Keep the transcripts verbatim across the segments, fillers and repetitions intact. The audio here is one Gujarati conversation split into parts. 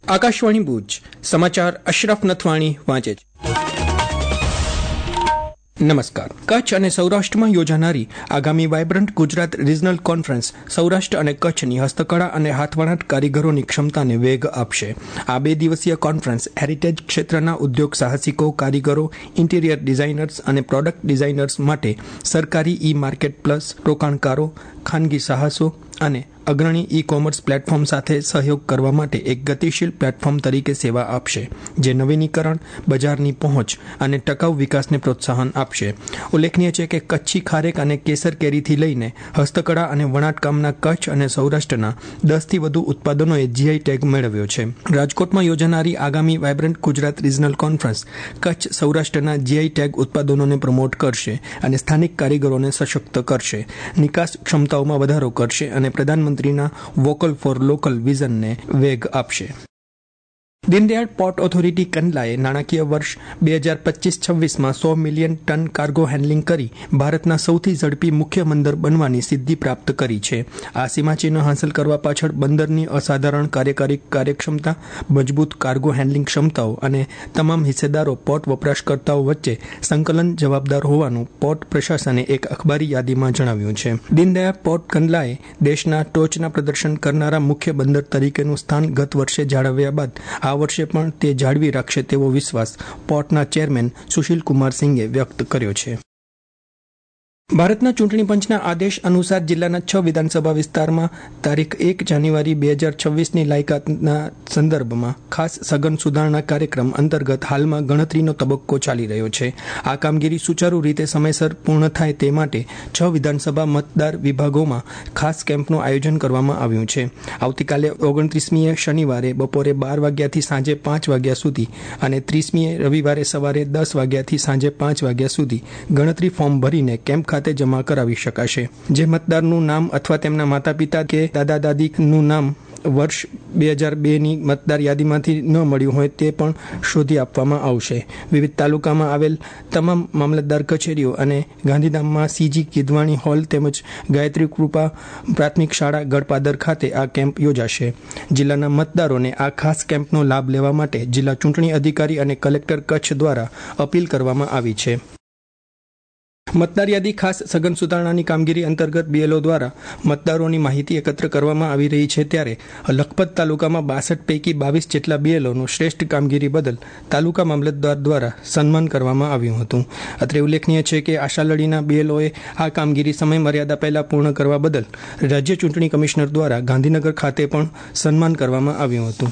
આકાશવાણી ભુજ સમાચાર અશરફ નથવાણી વાંચે છે. નમસ્કાર. કચ્છ અને સૌરાષ્ટ્રમાં યોજાનારી આગામી vibrant Gujarat regional conference Saurashtra અને કચ્છની હસ્તકળા અને હાથવણાટ કારીગરોની ક્ષમતાને વેગ આપશે. આ બે દિવસીય કોન્ફરન્સ હેરિટેજ ક્ષેત્રના ઉદ્યોગ સાહસિકો, કારીગરો, ઇન્ટિરિયર ડિઝાઇનર્સ અને પ્રોડક્ટ ડિઝાઇનર્સ માટે સરકારી ઈ માર્કેટ પ્લસ, રોકાણકારો, ખાનગી સાહસો અને અગ્રણી ઈ કોમર્સ પ્લેટફોર્મ સાથે સહયોગ કરવા માટે એક ગતિશીલ પ્લેટફોર્મ તરીકે સેવા આપશે, જે નવીનીકરણ, બજારની પહોંચ અને ટકાઉ વિકાસને પ્રોત્સાહન આપશે. ઉલ્લેખનીય છે કે કચ્છી ખારેક અને કેસર કેરીથી લઈને હસ્તકળા અને વણાટકામના કચ્છ અને સૌરાષ્ટ્રના દસથી વધુ ઉત્પાદનોએ જીઆઈ ટેગ મેળવ્યો છે. રાજકોટમાં યોજાનારી આગામી vibrant Gujarat regional conference Kutch સૌરાષ્ટ્રના જીઆઈ ટેગ ઉત્પાદનોને પ્રમોટ કરશે અને સ્થાનિક કારીગરોને સશક્ત કરશે, નિકાસ ક્ષમતાઓમાં વધારો કરશે અને પ્રધાનમંત્રી મંત્રીના વોકલ ફોર લોકલ વિઝનને વેગ આપશે. દીનદયાળ પોર્ટ ઓથોરિટી કંડલાએ નાણાકીય વર્ષ બે હજાર પચીસ છવ્વીસમાં સો મિલિયન ટન કાર્ગો હેન્ડલિંગ કરી ભારતના સૌથી ઝડપી મુખ્ય બંદર બનવાની સિદ્ધિ પ્રાપ્ત કરી છે. આ સીમાચિહ્ન હાંસલ કરવા પાછળ બંદરની અસાધારણ કાર્યકારી કાર્યક્ષમતા, મજબૂત કાર્ગો હેન્ડલિંગ ક્ષમતાઓ અને તમામ હિસ્સેદારો પોર્ટ વપરાશકર્તાઓ વચ્ચે સંકલન જવાબદાર હોવાનું પોર્ટ પ્રશાસને એક અખબારી યાદીમાં જણાવ્યું છે. દીનદયાળ પોર્ટ કંડલાએ દેશના ટોચના પ્રદર્શન કરનારા મુખ્ય બંદર તરીકેનું સ્થાન ગત વર્ષે જાળવ્યા બાદ આ વર્ષે પણ તે જાળવી રાખશે તેવો વિશ્વાસ પોર્ટના ચેરમેન સુશીલ કુમાર સિંઘે વ્યક્ત કર્યો છે. ભારતના ચૂંટણી પંચના આદેશ અનુસાર જિલ્લાના છ વિધાનસભા વિસ્તારમાં તારીખ એક જાન્યુઆરી બે હજાર છવ્વીસની લાયકાતના સંદર્ભમાં ખાસ સઘન સુધારણા કાર્યક્રમ અંતર્ગત હાલમાં ગણતરીનો તબક્કો ચાલી રહ્યો છે. આ કામગીરી સુચારુ રીતે સમયસર પૂર્ણ થાય તે માટે છ વિધાનસભા મતદાર વિભાગોમાં ખાસ કેમ્પનું આયોજન કરવામાં આવ્યું છે. આવતીકાલે ઓગણત્રીસમીએ શનિવારે બપોરે બાર વાગ્યાથી સાંજે પાંચ વાગ્યા સુધી અને ત્રીસમીએ રવિવારે સવારે દસ વાગ્યાથી સાંજે પાંચ વાગ્યા સુધી ગણતરી ફોર્મ ભરીને કેમ્પ ખાતે જમા કરાવી શકાશે. જે મતદારનું નામ અથવા તેમના માતા પિતા કે દાદા દાદીનું નામ વર્ષ બે હજાર બેની મતદાર યાદીમાંથી ન મળ્યું હોય તે પણ શોધી આપવામાં આવશે. વિવિધ તાલુકામાં આવેલ તમામ મામલતદાર કચેરીઓ અને ગાંધીધામમાં સીજી કિદવાણી હોલ તેમજ ગાયત્રી કૃપા પ્રાથમિક શાળા ગળપાદર ખાતે આ કેમ્પ યોજાશે. જિલ્લાના મતદારોને આ ખાસ કેમ્પનો લાભ લેવા માટે જિલ્લા ચૂંટણી અધિકારી અને કલેક્ટર કચ્છ દ્વારા અપીલ કરવામાં આવી છે. મતદાર યાદી ખાસ સઘન સુધારણાની કામગીરી અંતર્ગત બીએલઓ દ્વારા મતદારોની માહિતી એકત્ર કરવામાં આવી રહી છે. ત્યારે લખપત તાલુકામાં બાસઠ પૈકી બાવીસ જેટલા બીએલઓનું શ્રેષ્ઠ કામગીરી બદલ તાલુકા મામલતદાર દ્વારા સન્માન કરવામાં આવ્યું હતું. અત્રે ઉલ્લેખનીય છે કે આશાલડીના બીએલઓએ આ કામગીરી સમય મર્યાદા પહેલા પૂર્ણ કરવા બદલ રાજ્ય ચૂંટણી કમિશનર દ્વારા ગાંધીનગર ખાતે પણ સન્માન કરવામાં આવ્યું હતું.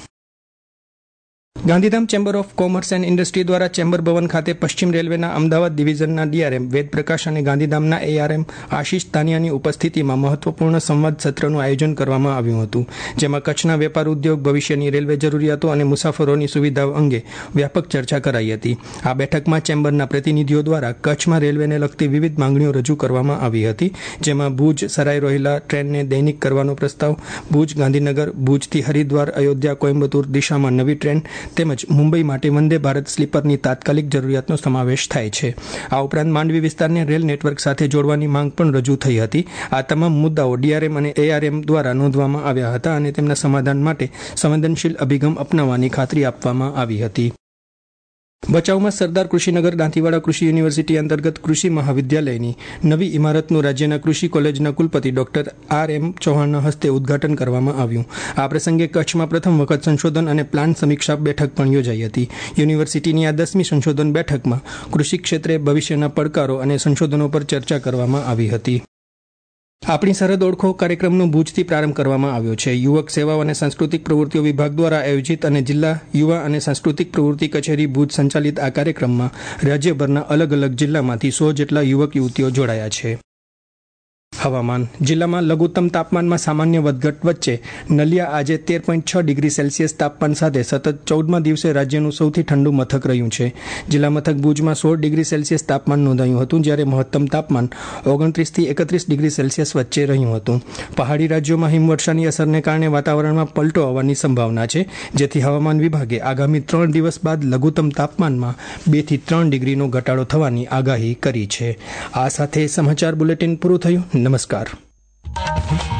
Gandhidham chamber of commerce and industry દ્વારા ચેમ્બર ભવન ખાતે પશ્ચિમ રેલવેના અમદાવાદ ડિવિઝનના ડીઆરએમ વેદ પ્રકાશ અને ગાંધીધામના એઆરએમ આશિષ તાનિયાની ઉપસ્થિતિમાં મહત્વપૂર્ણ સંવાદ સત્રનું આયોજન કરવામાં આવ્યું હતું. જેમાં કચ્છના વેપાર ઉદ્યોગ, ભવિષ્યની રેલવે જરૂરિયાતો અને મુસાફરોની સુવિધાઓ અંગે વ્યાપક ચર્ચા કરાઈ હતી. આ બેઠકમાં ચેમ્બરના પ્રતિનિધિઓ દ્વારા કચ્છમાં રેલવેને લગતી વિવિધ માંગણીઓ રજૂ કરવામાં આવી હતી. જેમાં ભુજ સરાય રોહિલા ટ્રેનને દૈનિક કરવાનો પ્રસ્તાવ, ભુજ ગાંધીનગર, ભુજથી હરિદ્વાર, અયોધ્યા, કોઇમ્બતુર દિશામાં નવી ટ્રેન તેમજ મુંબઈ માટે વંદે ભારત સ્લીપરની તાત્કાલિક જરૂરિયાતનો સમાવેશ થાય છે. આ ઉપરાંત માંડવી વિસ્તારને રેલ નેટવર્ક સાથે જોડવાની માંગ પણ રજૂ થઈ હતી. આ તમામ મુદ્દાઓ ડીઆરએમ અને એઆરએમ દ્વારા નોંધવામાં આવ્યા હતા અને તેમના સમાધાન માટે સંવેદનશીલ અભિગમ અપનાવવાની ખાતરી આપવામાં આવી હતી. ભચાઉમાં સરદાર કૃષિનગર દાંતીવાડા કૃષિ યુનિવર્સિટી અંતર્ગત કૃષિ મહાવિદ્યાલયની નવી ઇમારતનું રાજ્યના કૃષિ કોલેજના કુલપતિ ડોક્ટર આર એમ ચૌહાણના હસ્તે ઉદ્ઘાટન કરવામાં આવ્યું. આ પ્રસંગે કચ્છમાં પ્રથમ વખત સંશોધન અને પ્લાન સમીક્ષા બેઠક પણ યોજાઈ હતી. યુનિવર્સિટીની આ દસમી સંશોધન બેઠકમાં કૃષિ ક્ષેત્રે ભવિષ્યના પડકારો અને સંશોધનો પર ચર્ચા કરવામાં આવી હતી. આપણી સરહદ ઓળખો કાર્યક્રમનો ભુજથી પ્રારંભ કરવામાં આવ્યો છે. યુવક સેવાઓ અને સાંસ્કૃતિક પ્રવૃત્તિઓ વિભાગ દ્વારા આયોજિત અને જિલ્લા યુવા અને સાંસ્કૃતિક પ્રવૃત્તિ કચેરી ભુજ સંચાલિત આ કાર્યક્રમમાં રાજ્યભરના અલગ અલગ જિલ્લામાંથી સો જેટલા યુવક યુવતીઓ જોડાયા છે. હવામાન. જિલ્લામાં લઘુત્તમ તાપમાનમાં સામાન્ય વધઘટ વચ્ચે નલિયા આજે તેર પોઈન્ટ છ ડિગ્રી સેલ્સિયસ તાપમાન સાથે સતત ચૌદમા દિવસે રાજ્યનું સૌથી ઠંડુ મથક રહ્યું છે. જિલ્લા મથક ભુજમાં સોળ ડિગ્રી સેલ્સિયસ તાપમાન નોંધાયું હતું, જ્યારે મહત્તમ તાપમાન ઓગણત્રીસથી એકત્રીસ ડિગ્રી સેલ્સિયસ વચ્ચે રહ્યું હતું. પહાડી રાજ્યોમાં હિમવર્ષાની અસરને કારણે વાતાવરણમાં પલટો આવવાની સંભાવના છે, જેથી હવામાન વિભાગે આગામી ત્રણ દિવસ બાદ લઘુત્તમ તાપમાનમાં બે થી ત્રણ ડિગ્રીનો ઘટાડો થવાની આગાહી કરી છે. આ સાથે સમાચાર બુલેટિન પૂરું થયું. નમસ્કાર.